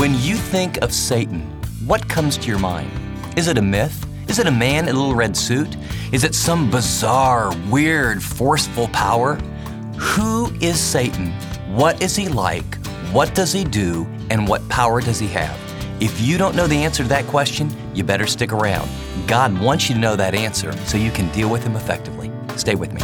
When you think of Satan, what comes to your mind? Is it a myth? Is it a man in a little red suit? Is it some bizarre, weird, forceful power? Who is Satan? What is he like? What does he do? And what power does he have? If you don't know the answer to that question, you better stick around. God wants you to know that answer so you can deal with him effectively. Stay with me.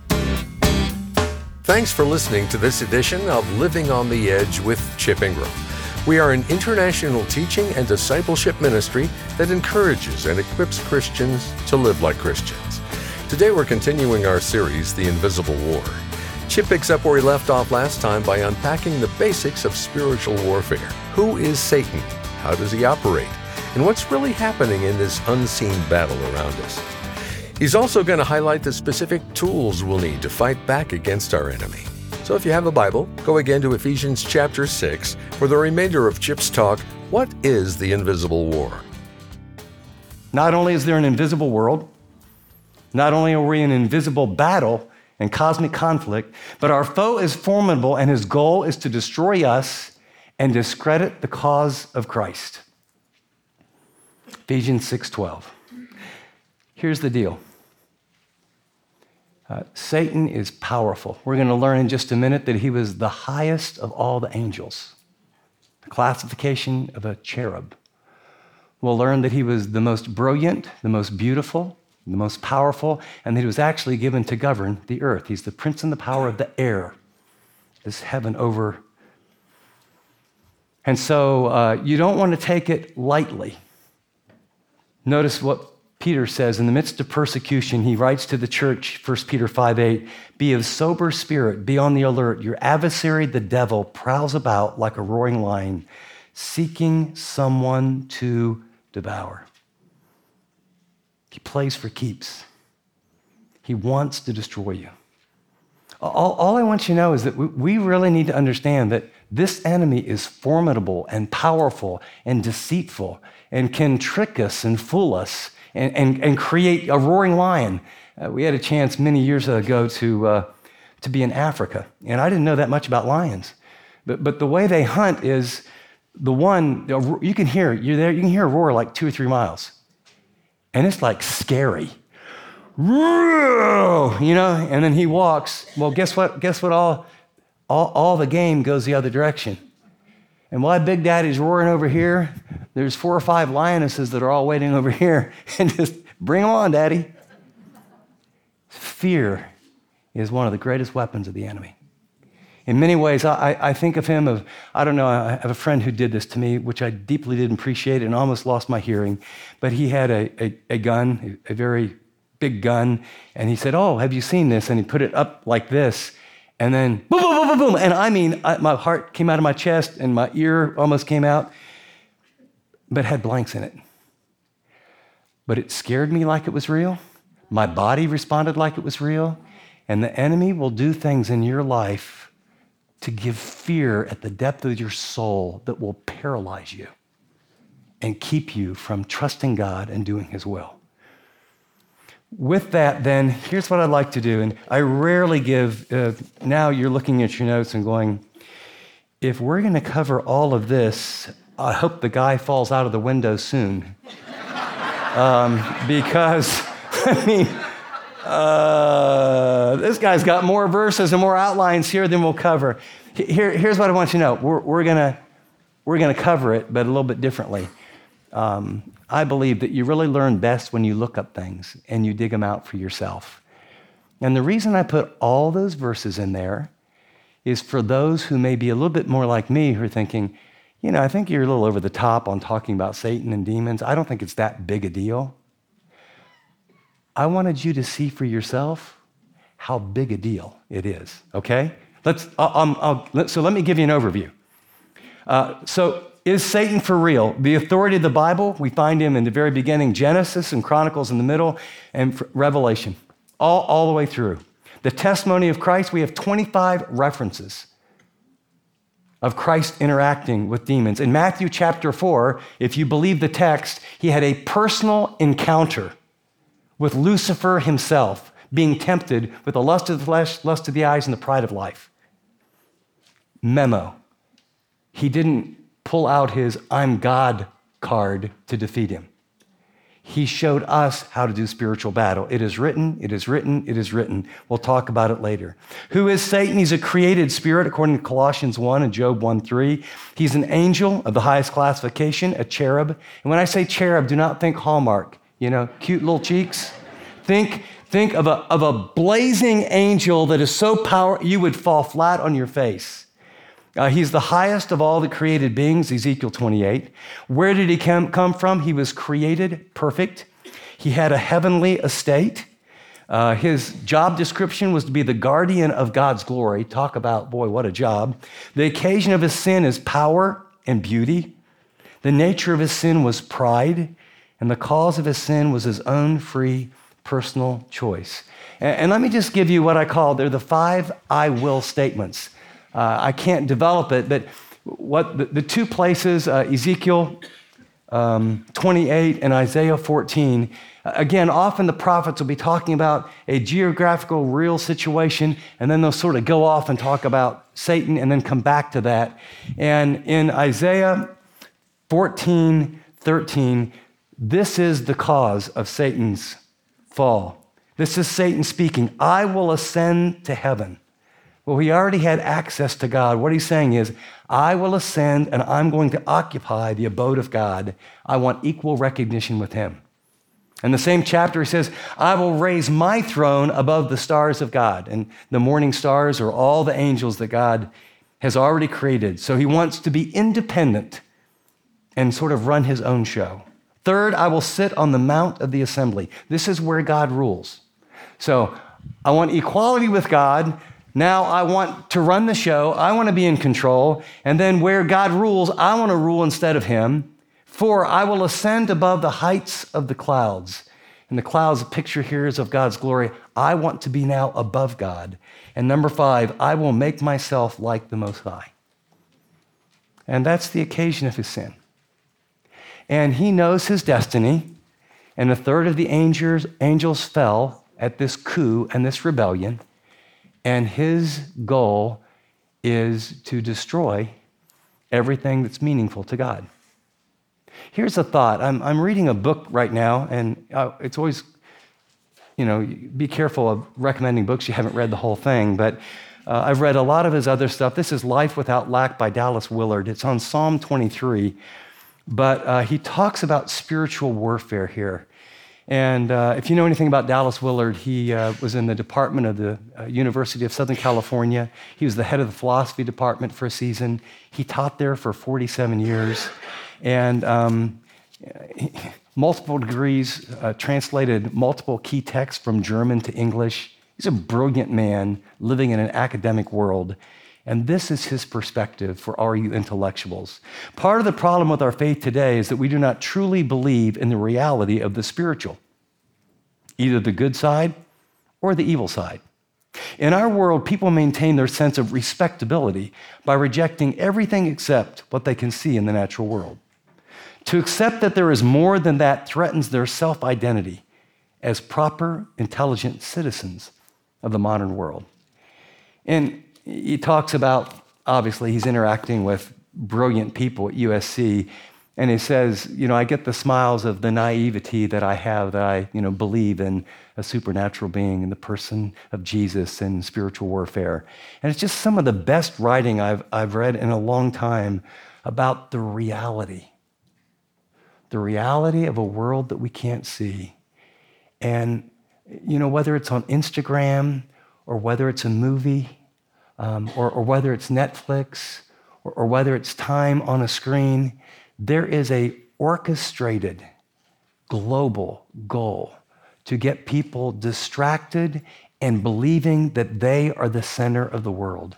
Thanks for listening to this edition of Living on the Edge with Chip Ingram. We are an international teaching and discipleship ministry that encourages and equips Christians to live like Christians. Today we're continuing our series, The Invisible War. Chip picks up where he left off last time by unpacking the basics of spiritual warfare. Who is Satan? How does he operate? And what's really happening in this unseen battle around us? He's also going to highlight the specific tools we'll need to fight back against our enemy. So if you have a Bible, go again to Ephesians chapter 6 for the remainder of Chip's talk, What is the Invisible War? Not only is there an invisible world, not only are we in an invisible battle and cosmic conflict, but our foe is formidable and his goal is to destroy us and discredit the cause of Christ. Ephesians 6:12. Here's the deal. Satan is powerful. We're going to learn in just a minute that he was the highest of all the angels, the classification of a cherub. We'll learn that he was the most brilliant, the most beautiful, the most powerful, and that he was actually given to govern the earth. He's the prince and the power of the air, this heaven over. And so you don't want to take it lightly. Notice what Peter says, in the midst of persecution, he writes to the church, 1 Peter 5:8, be of sober spirit, be on the alert. Your adversary, the devil, prowls about like a roaring lion, seeking someone to devour. He plays for keeps. He wants to destroy you. All I want you to know is that we really need to understand that this enemy is formidable and powerful and deceitful and can trick us and fool us and create a roaring lion. We had a chance many years ago to be in Africa, and I didn't know that much about lions. But the way they hunt is you can hear a roar like 2 or 3 miles, and it's like scary. And then he walks. Well, guess what? All the game goes the other direction. And while Big Daddy's roaring over here, there's 4 or 5 lionesses that are all waiting over here. And just bring them on, Daddy. Fear is one of the greatest weapons of the enemy. In many ways, I think of him I have a friend who did this to me, which I deeply didn't appreciate and almost lost my hearing. But he had a gun, a very big gun, and he said, oh, have you seen this? And he put it up like this. And then boom, boom, boom, boom, boom. And I mean, my heart came out of my chest and my ear almost came out, but it had blanks in it. But it scared me like it was real. My body responded like it was real. And the enemy will do things in your life to give fear at the depth of your soul that will paralyze you and keep you from trusting God and doing his will. With that, then, here's what I'd like to do. And I rarely give, now you're looking at your notes and going, if we're going to cover all of this, I hope the guy falls out of the window soon. Because, this guy's got more verses and more outlines here than we'll cover. Here's what I want you to know. We're going to cover it, but a little bit differently. I believe that you really learn best when you look up things and you dig them out for yourself. And the reason I put all those verses in there is for those who may be a little bit more like me who are thinking, I think you're a little over the top on talking about Satan and demons. I don't think it's that big a deal. I wanted you to see for yourself how big a deal it is, okay? So let me give you an overview. Is Satan for real? The authority of the Bible, we find him in the very beginning, Genesis and Chronicles in the middle, and Revelation, all the way through. The testimony of Christ, we have 25 references of Christ interacting with demons. In Matthew chapter 4, if you believe the text, he had a personal encounter with Lucifer himself, being tempted with the lust of the flesh, lust of the eyes, and the pride of life. Memo. He didn't pull out his I'm God card to defeat him. He showed us how to do spiritual battle. It is written, it is written, it is written. We'll talk about it later. Who is Satan? He's a created spirit, according to Colossians 1 and Job 1:3. He's an angel of the highest classification, a cherub. And when I say cherub, do not think Hallmark, cute little cheeks. Think of a blazing angel that is so powerful, you would fall flat on your face. He's the highest of all the created beings, Ezekiel 28. Where did he come from? He was created perfect. He had a heavenly estate. His job description was to be the guardian of God's glory. Talk about, boy, what a job. The occasion of his sin is power and beauty. The nature of his sin was pride, and the cause of his sin was his own free personal choice. And let me just give you what I call, they're the 5 I will statements. I can't develop it, but what the 2 places, Ezekiel 28 and Isaiah 14, again, often the prophets will be talking about a geographical, real situation, and then they'll sort of go off and talk about Satan and then come back to that. And in Isaiah 14:13, this is the cause of Satan's fall. This is Satan speaking. I will ascend to heaven. Well, he already had access to God. What he's saying is, I will ascend and I'm going to occupy the abode of God. I want equal recognition with him. In the same chapter, he says, I will raise my throne above the stars of God. And the morning stars are all the angels that God has already created. So he wants to be independent and sort of run his own show. Third, I will sit on the mount of the assembly. This is where God rules. So I want equality with God. Now I want to run the show. I want to be in control. And then where God rules, I want to rule instead of him. 4, I will ascend above the heights of the clouds. And the clouds, the picture here is of God's glory. I want to be now above God. And number 5, I will make myself like the Most High. And that's the occasion of his sin. And he knows his destiny. And 1/3 of the angels fell at this coup and this rebellion. And his goal is to destroy everything that's meaningful to God. Here's a thought. I'm reading a book right now, and it's always, be careful of recommending books you haven't read the whole thing, but I've read a lot of his other stuff. This is Life Without Lack by Dallas Willard. It's on Psalm 23, but he talks about spiritual warfare here. And if you know anything about Dallas Willard, he was in the department of the University of Southern California. He was the head of the philosophy department for a season. He taught there for 47 years. And multiple degrees, translated multiple key texts from German to English. He's a brilliant man living in an academic world. And this is his perspective for all you intellectuals. Part of the problem with our faith today is that we do not truly believe in the reality of the spiritual, either the good side or the evil side. In our world, people maintain their sense of respectability by rejecting everything except what they can see in the natural world. To accept that there is more than that threatens their self-identity as proper, intelligent citizens of the modern world. And he talks about, obviously, he's interacting with brilliant people at USC, and he says, I get the smiles of the naivety that I have, that I, believe in a supernatural being in the person of Jesus and spiritual warfare. And it's just some of the best writing I've read in a long time about the reality of a world that we can't see. And, whether it's on Instagram or whether it's a movie, or whether it's Netflix, or whether it's time on a screen, there is a orchestrated global goal to get people distracted and believing that they are the center of the world.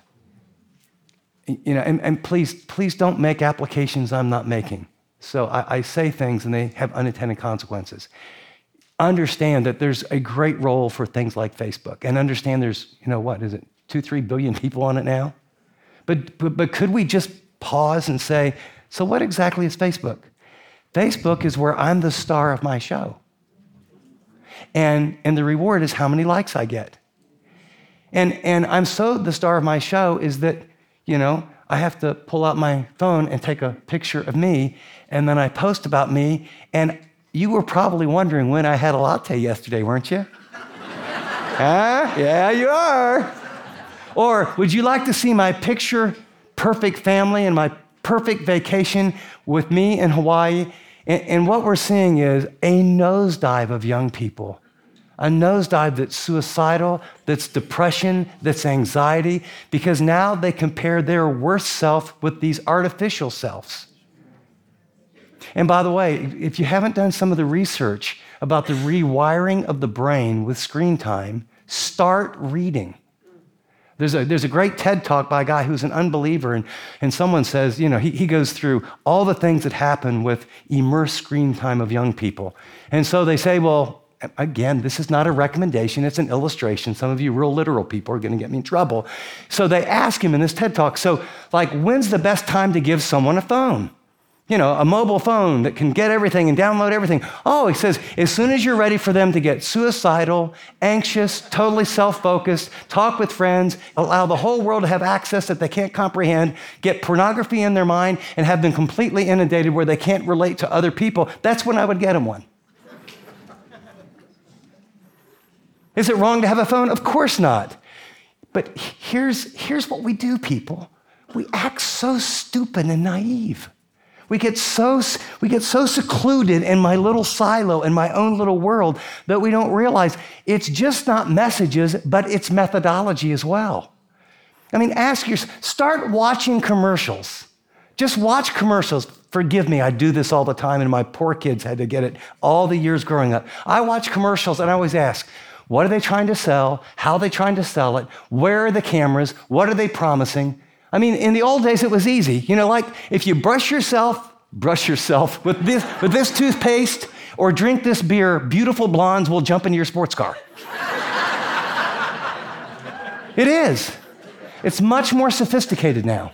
And please don't make applications I'm not making. So I say things and they have unintended consequences. Understand that there's a great role for things like Facebook, and understand there's, 2-3 billion people on it now? But could we just pause and say, so what exactly is Facebook? Facebook is where I'm the star of my show. And the reward is how many likes I get. And I'm so the star of my show is that, I have to pull out my phone and take a picture of me, and then I post about me, and you were probably wondering when I had a latte yesterday, weren't you? Huh? Yeah, you are. Or would you like to see my picture-perfect family and my perfect vacation with me in Hawaii? And what we're seeing is a nosedive of young people. A nosedive that's suicidal, that's depression, that's anxiety, because now they compare their worst self with these artificial selves. And by the way, if you haven't done some of the research about the rewiring of the brain with screen time, start reading. There's a great TED Talk by a guy who's an unbeliever, and someone says, he goes through all the things that happen with immersed screen time of young people. And so they say, well, again, this is not a recommendation, it's an illustration. Some of you real literal people are going to get me in trouble. So they ask him in this TED Talk, when's the best time to give someone a phone? A mobile phone that can get everything and download everything. Oh, he says, as soon as you're ready for them to get suicidal, anxious, totally self-focused, talk with friends, allow the whole world to have access that they can't comprehend, get pornography in their mind, and have them completely inundated where they can't relate to other people, that's when I would get them one. Is it wrong to have a phone? Of course not. But here's what we do, people. We act so stupid and naive. We get so secluded in my little silo, in my own little world, that we don't realize it's just not messages, but it's methodology as well. I mean, start watching commercials. Just watch commercials. Forgive me, I do this all the time, and my poor kids had to get it all the years growing up. I watch commercials, and I always ask, what are they trying to sell? How are they trying to sell it? Where are the cameras? What are they promising? I mean, in the old days, it was easy. Like if you brush yourself with this toothpaste or drink this beer, beautiful blondes will jump into your sports car. It is. It's much more sophisticated now.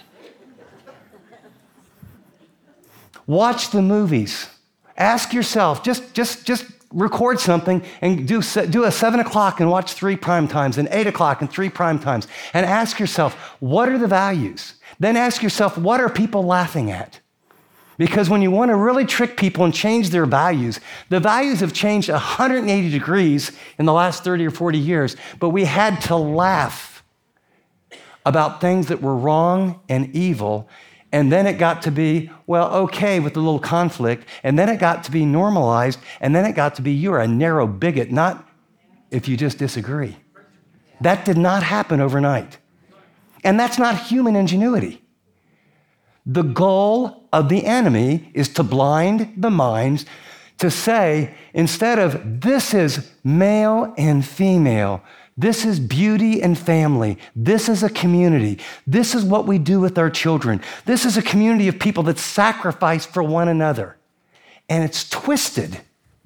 Watch the movies. Ask yourself, just record something and do a 7 o'clock and watch 3 prime times and 8 o'clock and 3 prime times. And ask yourself, what are the values? Then ask yourself, what are people laughing at? Because when you want to really trick people and change their values, the values have changed 180 degrees in the last 30 or 40 years, but we had to laugh about things that were wrong and evil. And then it got to be, okay with a little conflict. And then it got to be normalized. And then it got to be, you're a narrow bigot, not if you just disagree. That did not happen overnight. And that's not human ingenuity. The goal of the enemy is to blind the minds, to say, instead of this is male and female, this is beauty and family. This is a community. This is what we do with our children. This is a community of people that sacrifice for one another. And it's twisted.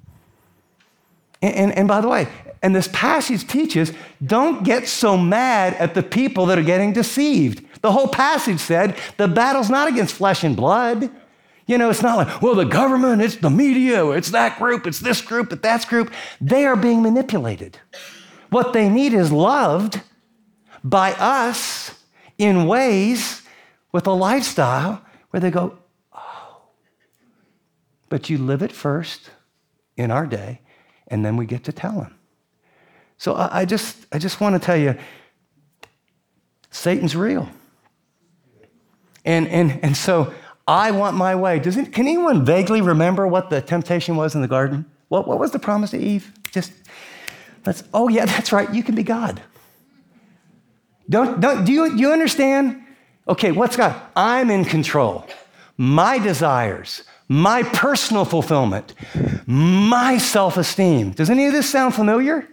And by the way, and this passage teaches, don't get so mad at the people that are getting deceived. The whole passage said the battle's not against flesh and blood. It's not like, the government, it's the media, it's that group, it's this group, it's that group. They are being manipulated. What they need is loved by us in ways with a lifestyle where they go, but you live it first in our day, and then we get to tell them. So I just want to tell you, Satan's real. And so I want my way. Can anyone vaguely remember what the temptation was in the garden? What was the promise to Eve? That's right, you can be God. Do you understand? Okay, what's God? I'm in control. My desires, my personal fulfillment, my self-esteem. Does any of this sound familiar?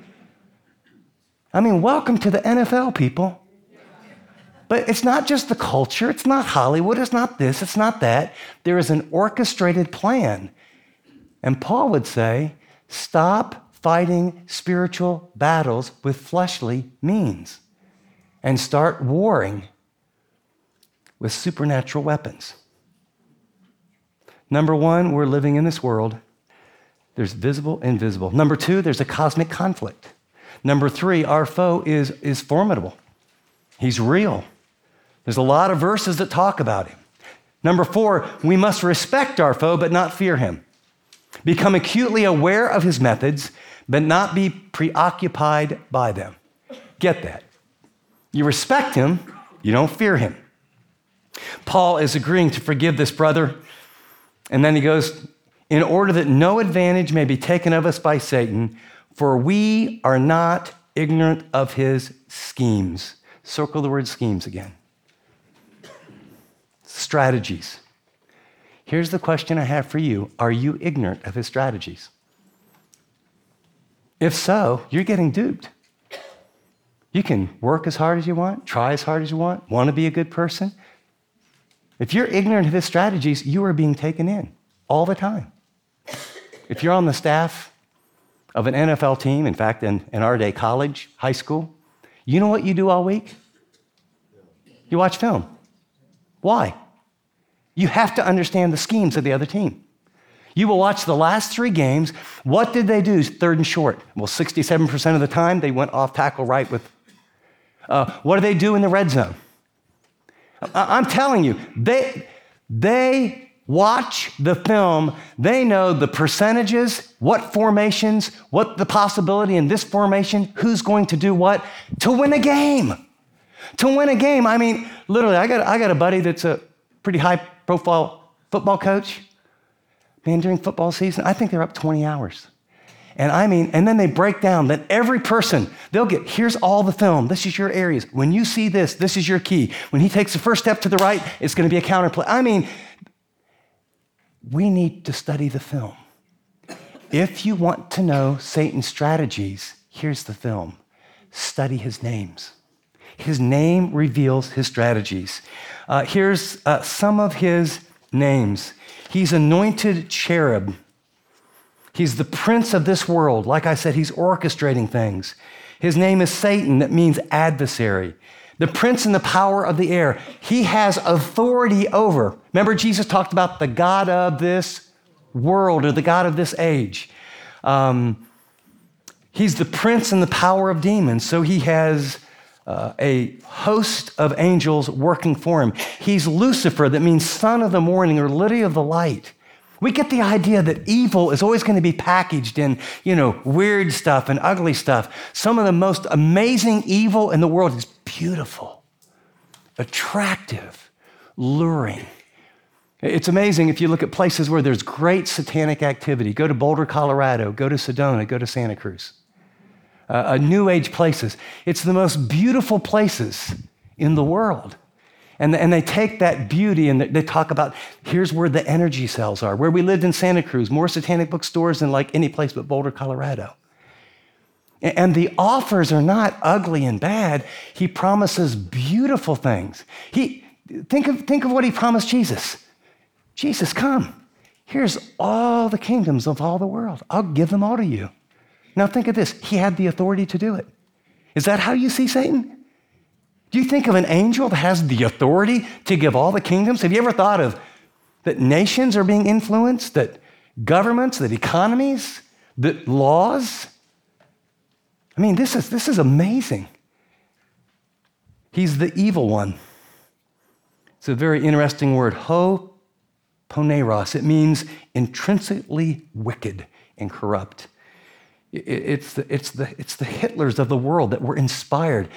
I mean, welcome to the NFL, people. But it's not just the culture, it's not Hollywood, it's not this, it's not that. There is an orchestrated plan. And Paul would say, stop fighting spiritual battles with fleshly means and start warring with supernatural weapons. Number one, we're living in this world. There's visible and invisible. Number two, there's a cosmic conflict. Number three, our foe is formidable. He's real. There's a lot of verses that talk about him. Number 4, we must respect our foe, but not fear him. Become acutely aware of his methods, but not be preoccupied by them. Get that. You respect him, you don't fear him. Paul is agreeing to forgive this brother, and then he goes, in order that no advantage may be taken of us by Satan, for we are not ignorant of his schemes. Circle the word schemes again. Strategies. Here's the question I have for you. Are you ignorant of his strategies? If so, you're getting duped. You can work as hard as you want, try as hard as you want to be a good person. If you're ignorant of his strategies, you are being taken in all the time. If you're on the staff of an NFL team, in fact, in our day, college, high school, you know what you do all week? You watch film. Why? You have to understand the schemes of the other team. You will watch the last 3 games. What did they do 3rd and short? Well, 67% of the time, they went off tackle right with. What do they do in the red zone? I'm telling you, they watch the film. They know the percentages, what formations, what the possibility in this formation, who's going to do what to win a game. To win a game, I mean, literally, I got a buddy that's a pretty high-profile football coach. Man, during football season, I think they're up 20 hours. And then they break down that every person, they'll get, here's all the film. This is your areas. When you see this, this is your key. When he takes the first step to the right, it's going to be a counterplay. I mean, we need to study the film. If you want to know Satan's strategies, here's the film. Study his names. His name reveals his strategies. Here's some of his names. He's anointed cherub. He's the prince of this world. Like I said, he's orchestrating things. His name is Satan, that means adversary. The prince and the power of the air. He has authority over. Remember, Jesus talked about the God of this world or the God of this age. He's the prince and the power of demons. So he has a host of angels working for him. He's Lucifer, that means son of the morning or lily of the light. We get the idea that evil is always going to be packaged in, weird stuff and ugly stuff. Some of the most amazing evil in the world is beautiful, attractive, luring. It's amazing if you look at places where there's great satanic activity. Go to Boulder, Colorado. Go to Sedona. Go to Santa Cruz. New Age places. It's the most beautiful places in the world. And they take that beauty and they talk about, here's where the energy cells are. Where we lived in Santa Cruz, more satanic bookstores than like any place but Boulder, Colorado. And the offers are not ugly and bad. He promises beautiful things. Think of what he promised Jesus. Jesus, come. Here's all the kingdoms of all the world. I'll give them all to you. Now think of this. He had the authority to do it. Is that how you see Satan? Do you think of an angel that has the authority to give all the kingdoms? Have you ever thought of that nations are being influenced, that governments, that economies, that laws? I mean, this is amazing. He's the evil one. It's a very interesting word, ho-poneros. It means intrinsically wicked and corrupt. It's the Hitlers of the world that were inspired.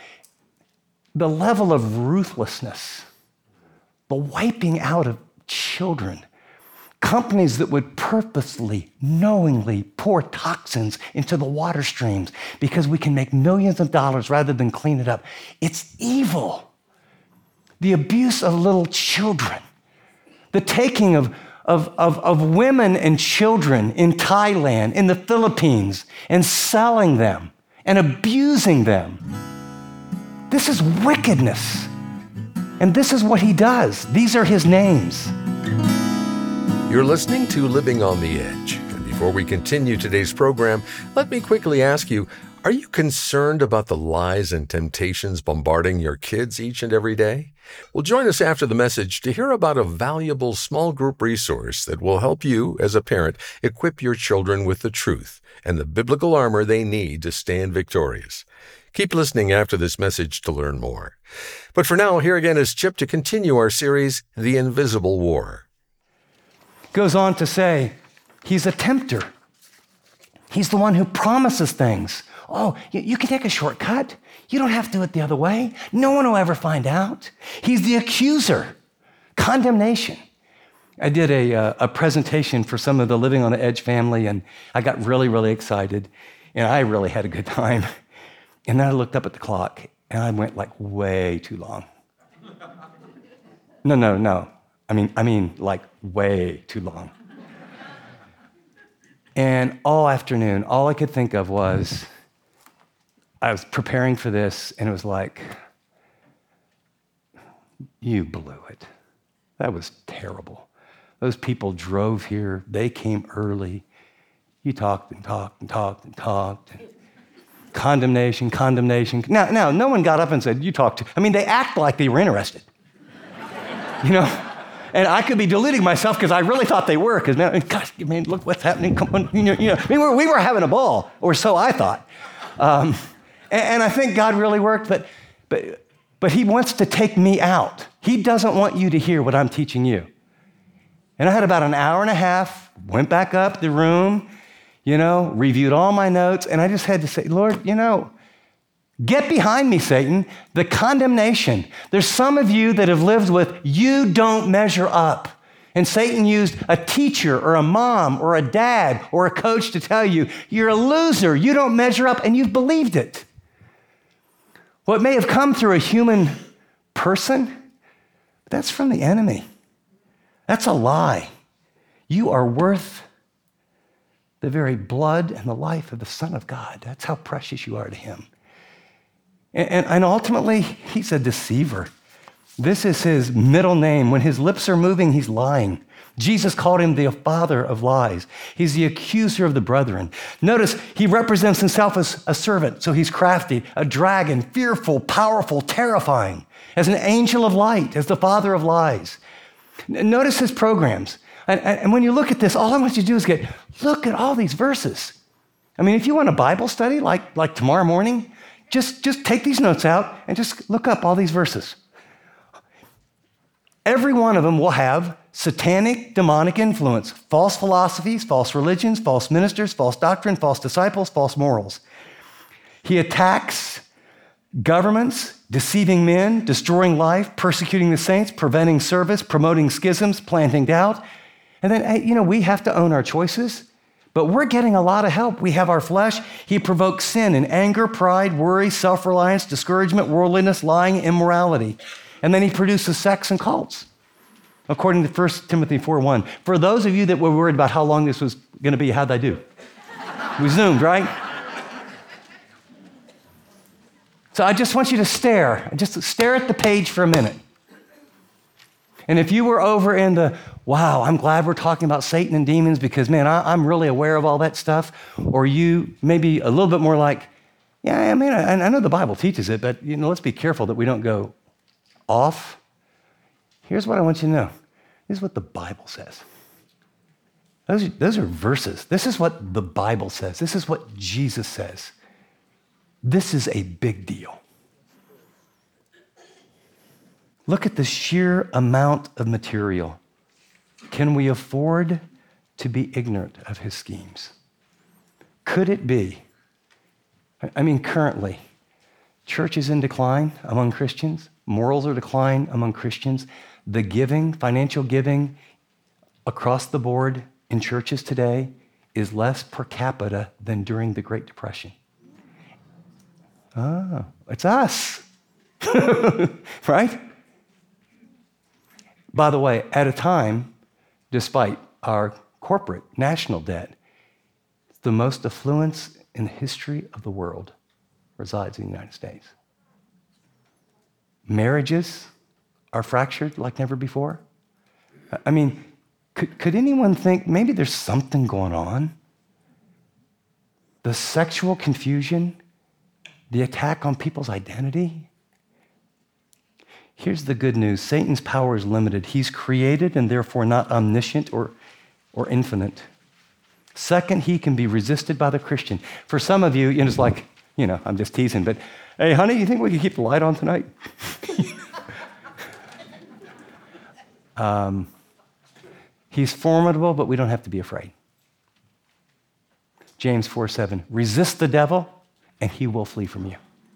The level of ruthlessness, the wiping out of children, companies that would purposely, knowingly pour toxins into the water streams because we can make millions of dollars rather than clean it up. It's evil. The abuse of little children, the taking of women and children in Thailand, in the Philippines, and selling them and abusing them. This is wickedness. And this is what he does. These are his names. You're listening to Living on the Edge. And before we continue today's program, let me quickly ask you, are you concerned about the lies and temptations bombarding your kids each and every day? Well, join us after the message to hear about a valuable small group resource that will help you, as a parent, equip your children with the truth and the biblical armor they need to stand victorious. Keep listening after this message to learn more. But for now, here again is Chip to continue our series, The Invisible War. Goes on to say, he's a tempter. He's the one who promises things. Oh, you can take a shortcut. You don't have to do it the other way. No one will ever find out. He's the accuser. Condemnation. I did a presentation for some of the Living on the Edge family, and I got really, really excited, and I really had a good time. And then I looked up at the clock, and I went like way too long. No. I mean like way too long. And all afternoon, all I could think of was, I was preparing for this, and it was like, you blew it. That was terrible. Those people drove here. They came early. You talked and talked and talked and talked. Condemnation. Now, no one got up and said, you talked. They act like they were interested. And I could be deluding myself because I really thought they were. Because, gosh, look what's happening. Come on, we were having a ball, or so I thought. And I think God really worked, but he wants to take me out. He doesn't want you to hear what I'm teaching you. And I had about an hour and a half, went back up the room, reviewed all my notes, and I just had to say, Lord, get behind me, Satan. The condemnation. There's some of you that have lived with, you don't measure up. And Satan used a teacher or a mom or a dad or a coach to tell you, you're a loser, you don't measure up, and you've believed it. What may have come through a human person, that's from the enemy. That's a lie. You are worth the very blood and the life of the Son of God. That's how precious you are to him. And ultimately, he's a deceiver. This is his middle name. When his lips are moving, he's lying. Jesus called him the father of lies. He's the accuser of the brethren. Notice he represents himself as a servant, so he's crafty, a dragon, fearful, powerful, terrifying, as an angel of light, as the father of lies. Notice his programs. And when you look at this, all I want you to do is look at all these verses. If you want a Bible study like tomorrow morning, just take these notes out and just look up all these verses. Every one of them will have satanic, demonic influence, false philosophies, false religions, false ministers, false doctrine, false disciples, false morals. He attacks governments, deceiving men, destroying life, persecuting the saints, preventing service, promoting schisms, planting doubt. And then, we have to own our choices, but we're getting a lot of help. We have our flesh. He provokes sin and anger, pride, worry, self-reliance, discouragement, worldliness, lying, immorality. And then he produces sects and cults, according to 1 Timothy 4:1. For those of you that were worried about how long this was going to be, how'd I do? We zoomed, right? So I just want you to stare. Just stare at the page for a minute. And if you were over in the, wow, I'm glad we're talking about Satan and demons because, man, I'm really aware of all that stuff. Or you maybe a little bit more like, yeah, I know the Bible teaches it, but let's be careful that we don't go off. Here's what I want you to know. This is what the Bible says. Those are verses. This is what the Bible says. This is what Jesus says. This is a big deal. Look at the sheer amount of material. Can we afford to be ignorant of his schemes? Could it be? Currently, church is in decline among Christians. Morals are decline among Christians. The giving, financial giving across the board in churches today is less per capita than during the Great Depression. Oh, it's us, right? By the way, at a time, despite our corporate national debt, the most affluence in the history of the world resides in the United States. Marriages are fractured like never before. Could anyone think maybe there's something going on? The sexual confusion, the attack on people's identity. Here's the good news. Satan's power is limited. He's created and therefore not omniscient or infinite. Second, he can be resisted by the Christian. For some of you, it's like, I'm just teasing, but hey, honey, you think we could keep the light on tonight? He's formidable, but we don't have to be afraid. James 4:7, resist the devil, and he will flee from you.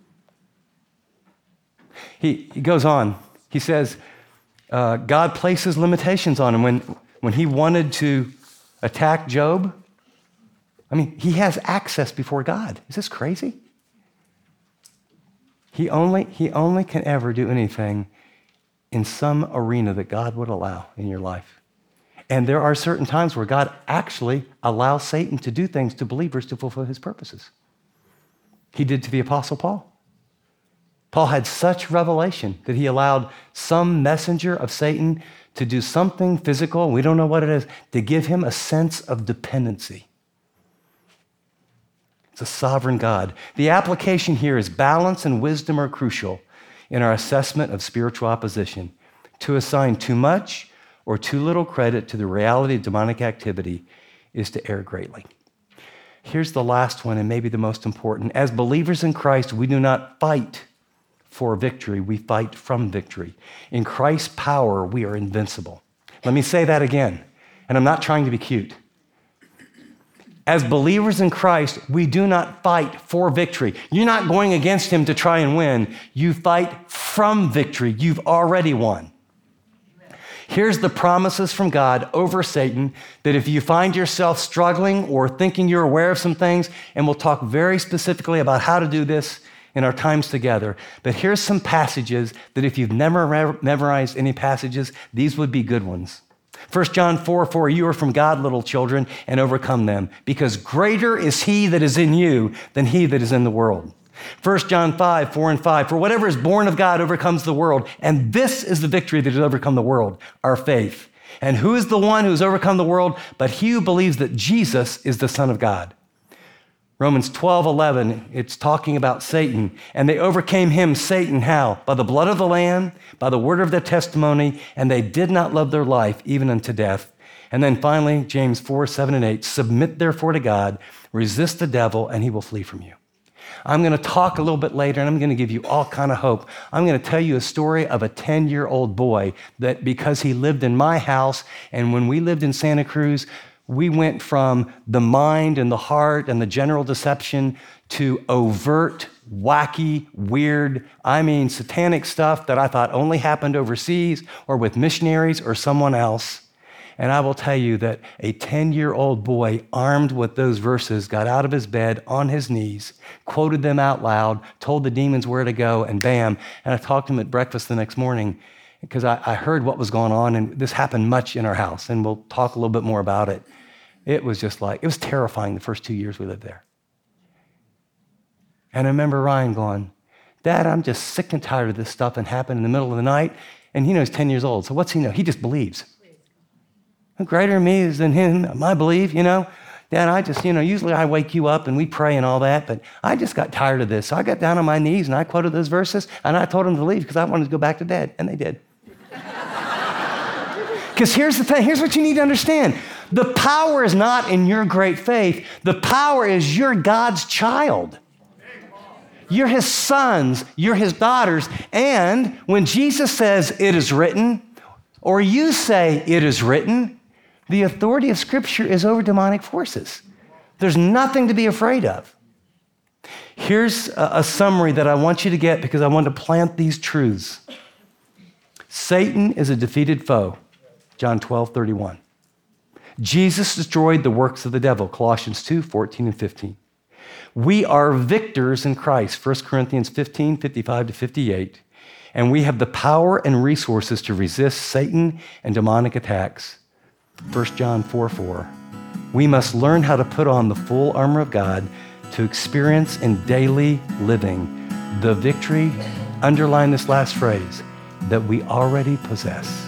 He goes on. He says, God places limitations on him. When he wanted to attack Job, he has access before God. Is this crazy? He only can ever do anything in some arena that God would allow in your life. And there are certain times where God actually allows Satan to do things to believers to fulfill his purposes. He did to the Apostle Paul. Paul had such revelation that he allowed some messenger of Satan to do something physical, we don't know what it is, to give him a sense of dependency. It's a sovereign God. The application here is balance and wisdom are crucial in our assessment of spiritual opposition. To assign too much or too little credit to the reality of demonic activity is to err greatly. Here's the last one, and maybe the most important. As believers in Christ, we do not fight for victory, we fight from victory. In Christ's power, we are invincible. Let me say that again, and I'm not trying to be cute. As believers in Christ, we do not fight for victory. You're not going against him to try and win. You fight from victory. You've already won. Here's the promises from God over Satan that if you find yourself struggling or thinking you're aware of some things, and we'll talk very specifically about how to do this in our times together, but here's some passages that if you've never memorized any passages, these would be good ones. 1 John 4:4, you are from God, little children, and overcome them, because greater is he that is in you than he that is in the world. 1 John 5:4 and 5, for whatever is born of God overcomes the world, and this is the victory that has overcome the world, our faith. And who is the one who has overcome the world but he who believes that Jesus is the Son of God? Romans 12:11, it's talking about Satan. And they overcame him, Satan, how? By the blood of the Lamb, by the word of their testimony, and they did not love their life even unto death. And then finally, James 4:7 and 8, submit therefore to God, resist the devil, and he will flee from you. I'm going to talk a little bit later, and I'm going to give you all kind of hope. I'm going to tell you a story of a 10-year-old boy that because he lived in my house, and when we lived in Santa Cruz, we went from the mind and the heart and the general deception to overt, wacky, weird, satanic stuff that I thought only happened overseas or with missionaries or someone else. And I will tell you that a 10-year-old boy armed with those verses got out of his bed on his knees, quoted them out loud, told the demons where to go, and bam. And I talked to him at breakfast the next morning because I heard what was going on, and this happened much in our house, and we'll talk a little bit more about it. It was terrifying the first 2 years we lived there. And I remember Ryan going, Dad, I'm just sick and tired of this stuff and happened in the middle of the night. And he knows 10 years old, so what's he know? He just believes. Greater in me is than him, I believe, Dad, I just, usually I wake you up and we pray and all that, but I just got tired of this. So I got down on my knees and I quoted those verses and I told them to leave because I wanted to go back to Dad, and they did. Because here's the thing, here's what you need to understand. The power is not in your great faith. The power is you're God's child. You're his sons, you're his daughters. And when Jesus says it is written, or you say it is written, the authority of Scripture is over demonic forces. There's nothing to be afraid of. Here's a summary that I want you to get because I want to plant these truths. Satan is a defeated foe, John 12:31. Jesus destroyed the works of the devil, Colossians 2:14 and 15. We are victors in Christ, 1 Corinthians 15:55-58. And we have the power and resources to resist Satan and demonic attacks. 1 John 4:4. We must learn how to put on the full armor of God to experience in daily living the victory, underline this last phrase, that we already possess.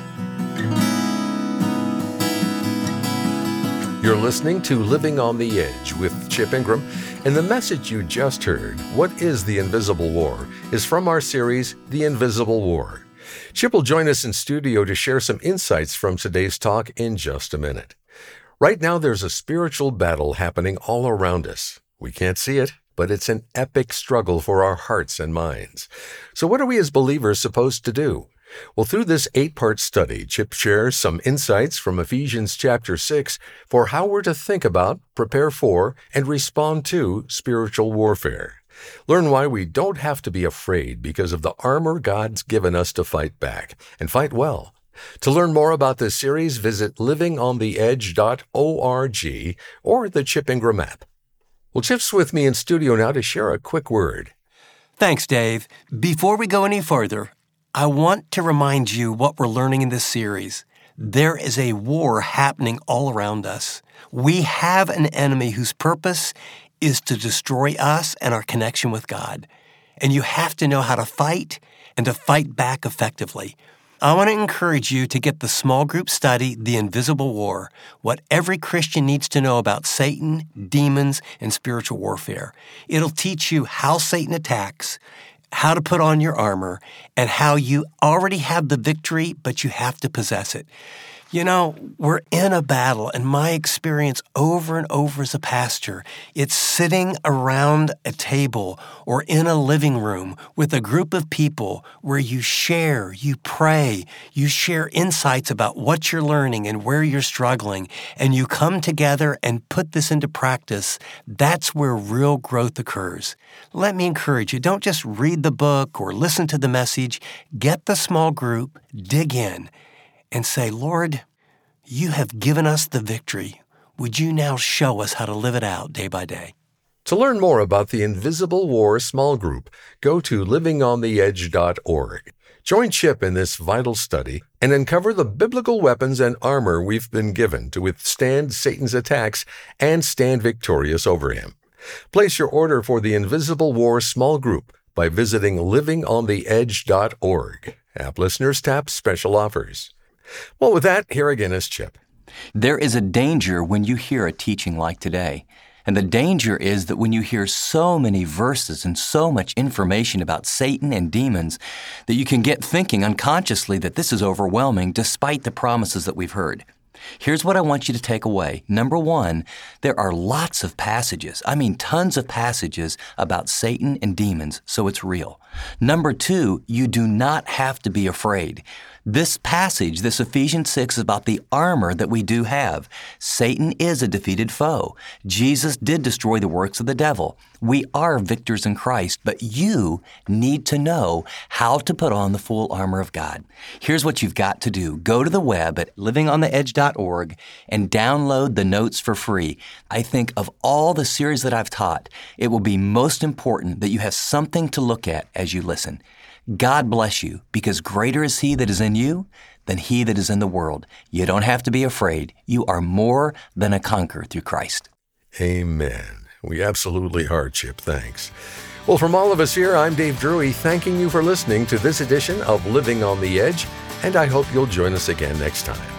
You're listening to Living on the Edge with Chip Ingram, and the message you just heard, What is the Invisible War?, is from our series, The Invisible War. Chip will join us in studio to share some insights from today's talk in just a minute. Right now, there's a spiritual battle happening all around us. We can't see it, but it's an epic struggle for our hearts and minds. So what are we as believers supposed to do? Well, through this 8-part study, Chip shares some insights from Ephesians chapter 6 for how we're to think about, prepare for, and respond to spiritual warfare. Learn why we don't have to be afraid because of the armor God's given us to fight back, and fight well. To learn more about this series, visit livingontheedge.org or the Chip Ingram app. Well, Chip's with me in studio now to share a quick word. Thanks, Dave. Before we go any further, I want to remind you what we're learning in this series. There is a war happening all around us. We have an enemy whose purpose is to destroy us and our connection with God. And you have to know how to fight and to fight back effectively. I want to encourage you to get the small group study, The Invisible War, what every Christian needs to know about Satan, demons, and spiritual warfare. It'll teach you how Satan attacks, how to put on your armor, and how you already have the victory, but you have to possess it. You know, we're in a battle, and my experience over and over as a pastor, it's sitting around a table or in a living room with a group of people where you share, you pray, you share insights about what you're learning and where you're struggling, and you come together and put this into practice. That's where real growth occurs. Let me encourage you, don't just read the book or listen to the message. Get the small group, dig in, and say, Lord, you have given us the victory. Would you now show us how to live it out day by day? To learn more about the Invisible War small group, go to livingontheedge.org. Join Chip in this vital study and uncover the biblical weapons and armor we've been given to withstand Satan's attacks and stand victorious over him. Place your order for the Invisible War small group by visiting livingontheedge.org. App listeners tap special offers. Well, with that, here again is Chip. There is a danger when you hear a teaching like today. And the danger is that when you hear so many verses and so much information about Satan and demons, that you can get thinking unconsciously that this is overwhelming despite the promises that we've heard. Here's what I want you to take away. Number one, there are lots of passages, tons of passages about Satan and demons, so it's real. Number two, you do not have to be afraid. This passage, this Ephesians 6, is about the armor that we do have. Satan is a defeated foe. Jesus did destroy the works of the devil. We are victors in Christ, but you need to know how to put on the full armor of God. Here's what you've got to do. Go to the web at livingontheedge.org and download the notes for free. I think of all the series that I've taught, it will be most important that you have something to look at as you listen. God bless you, because greater is He that is in you than he that is in the world. You don't have to be afraid. You are more than a conqueror through Christ. Amen. We absolutely are, Chip. Thanks. Well, from all of us here, I'm Dave Drury, thanking you for listening to this edition of Living on the Edge, and I hope you'll join us again next time.